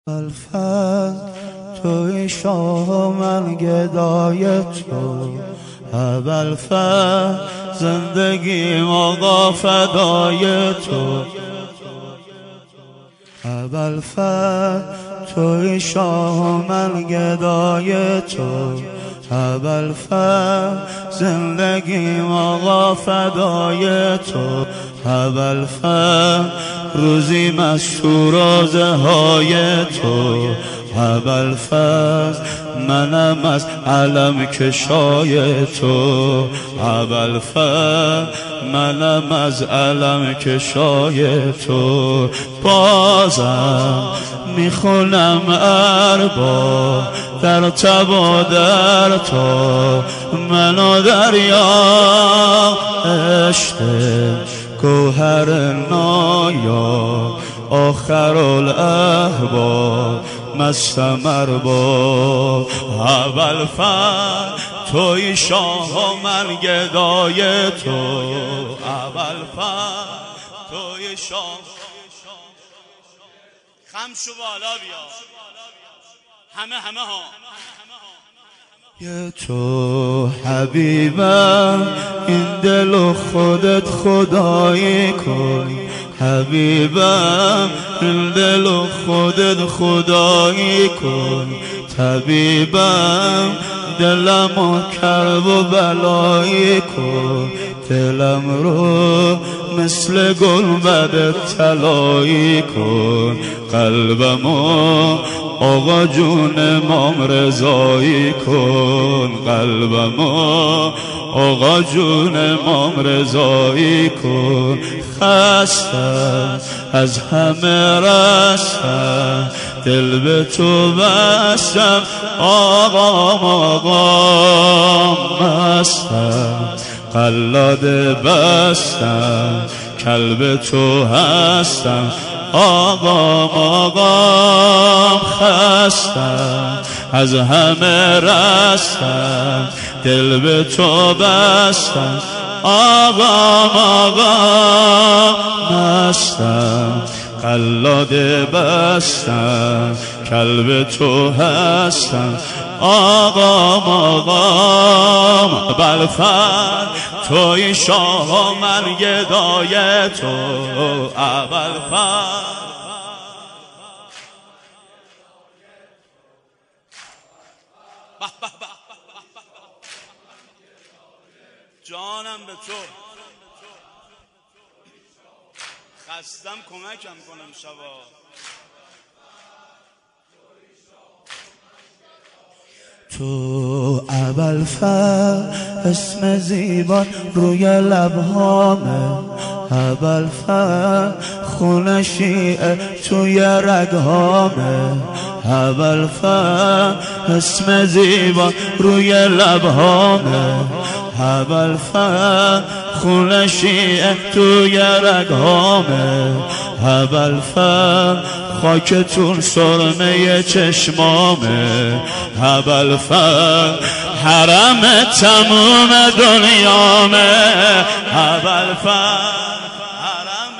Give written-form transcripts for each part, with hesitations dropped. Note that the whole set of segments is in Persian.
ابوالفضل توی شاه و من گدای تو. ابوالفضل زندگیم آقا فدای تو. ابوالفضل توی شاه و من گدای تو. ابوالفضل زندگیم آقا فدای تو. ابوالفضل روزی مستور های تو. ابوالفضل منم از علم کشای تو. ابوالفضل منم از علم کشای تو. بازم میخونم اربا در تب و در تو. منو دریا عشق گوهر نایا آخر الاحباب مستم ارباب. ابوالفضل توی شاه و من گدای تو. ابوالفضل توی شاه خمشو بالا بیا همه ها یه تو حبیبم این دل و خودت خدایی کن. حبیبم این دل و خودت خدایی کن. طبیبم دلم و کرب و بلایی کن. دلم رو مثل گلبد طلایی کن. قلبمو آقا جون امام رضایی کن. قلبمو آقا جون امام رضایی کن. خستم از همه رستم دل به تو بستم. آقا مستم قلاده بستم کلب تو هستم. آقا خستم از همه رستم دل به تو بستم. آقا مستم قلاده بستم کلب تو هستم. آقا ابوالفضل توی شاه و من گدای تو. ابوالفضل جانم به تو. خستم کمکم کنم شبا. تو ابوالفضل اسم زیبا روی لبهامه. ابوالفضل خون شیعه توی رگهامه. ابوالفضل اسم زیبا روی لبهامه. ابوالفضل خون شیعه توی رگهامه. ابوالفضل خاکتون سرمه چشمامه. ابوالفضل حرم تموم دنیامه. ابوالفضل حرم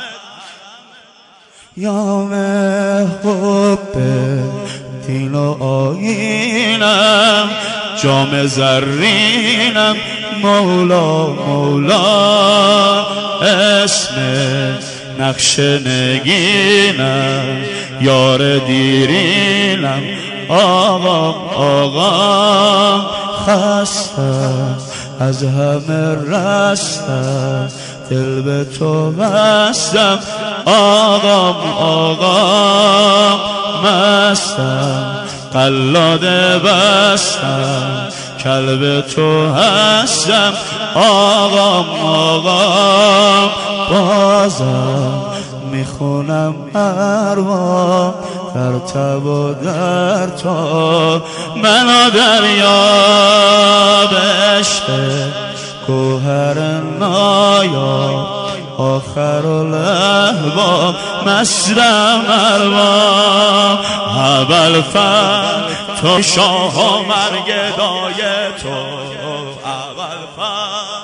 یام حب دین و آیینم. جام زرینم مولا اسم نقش نگینم یار دیرینم. آقا خستم از همه رستم دل به تو بستم. آقا مستم قلاده بستم کلب تو هستم. آقا بازم میخونم اروا در تب و در تو. منو دریا عشق گوهر نایا آخر الاحباب مستم ارباب. ابوالفضل تو شاه و من گدای تو. ابوالفضل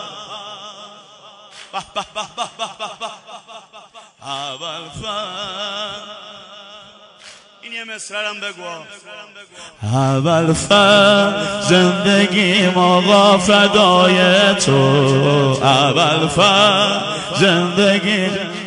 ابوالفضل اول زندگی ما فدای تو، اول زندگی